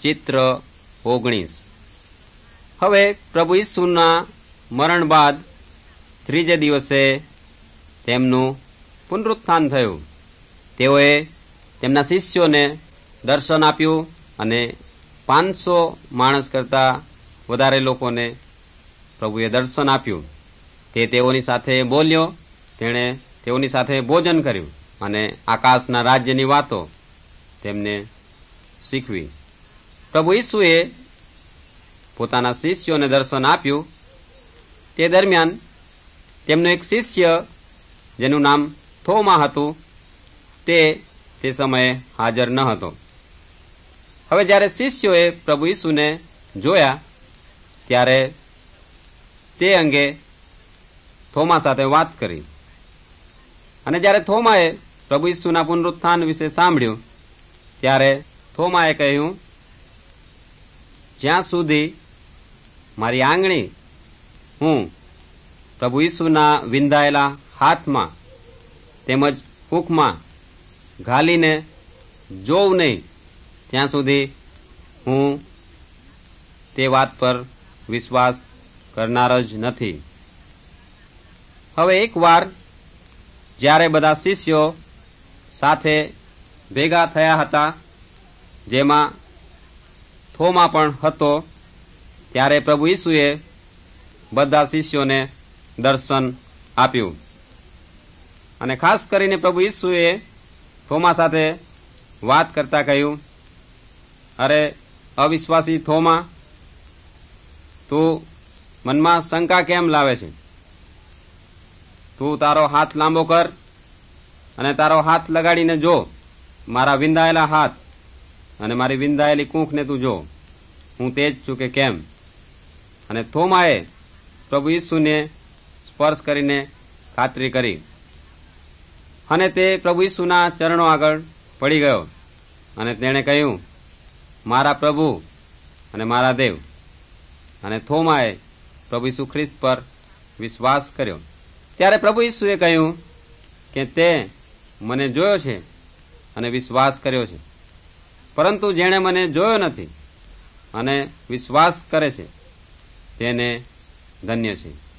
ચિત્ર 19। હવે પ્રભુ ઈસુના મરણ બાદ ત્રીજે દિવસે તેમનું પુનરુત્થાન થયું। તેઓએ તેમના શિષ્યોને દર્શન આપ્યું અને 500 માણસ કરતા વધારે લોકોને પ્રભુએ દર્શન આપ્યું। તે તેઓની સાથે બોલ્યો, તેણે તેઓની સાથે ભોજન કર્યું અને આકાશના રાજ્યની વાતો તેમને શીખવી। પ્રભુ ઈસુએ પોતાના શિષ્યોને દર્શન આપ્યું તે દરમિયાન તેમનો એક શિષ્ય જેનું નામ થોમા હતું તે સમયે હાજર ન હતો। હવે જ્યારે શિષ્યોએ પ્રભુ ઈસુને જોયા ત્યારે તે અંગે થોમા સાથે વાત કરી અને જ્યારે થોમાએ પ્રભુ ઈસુના પુનરુત્થાન વિશે સાંભળ્યું ત્યારે થોમાએ કહ્યું, જ્યાં સુધી મારી આંગળી હું પ્રભુ ઈસુના વિંધાયેલા હાથમાં તેમજ કૂખમાં ઘાલીને જોઉં નહીં ત્યાં સુધી હું તે વાત પર વિશ્વાસ કરનાર જ નથી। હવે એકવાર જ્યારે બધા શિષ્યો સાથે ભેગા થયા હતા, જેમાં થોમા પણ હતો, ત્યારે પ્રભુ ઈસુએ બધા શિષ્યોને દર્શન આપ્યું અને ખાસ કરીને પ્રભુ ઈસુએ થોમા સાથે વાત કરતા કહ્યું, અરે અવિશ્વાસી થોમા, તું મનમાં શંકા કેમ લાવે છે? તું તારો હાથ લાંબો કર અને તારો હાથ લગાડીને જો મારા વિંધાયેલા હાથ અને મારી વિંધાયેલી કૂંખને તું જો, હું તે જ છું કે કેમ? અને થોમાએ પ્રભુ ઈસુને સ્પર્શ કરીને ખાતરી કરી અને તે પ્રભુ ઈસુના ચરણો આગળ પડી ગયો અને તેણે કહ્યું, મારા પ્રભુ અને મારા દેવ। અને થોમાએ પ્રભુ ઈસુ ખ્રિસ્ત પર વિશ્વાસ કર્યો। ત્યારે પ્રભુ ઈસુએ કહ્યું કે તે મને જોયો છે અને વિશ્વાસ કર્યો છે, પરંતુ જેણે મને જોયો નથી અને વિશ્વાસ કરે છે તેને ધન્ય છે।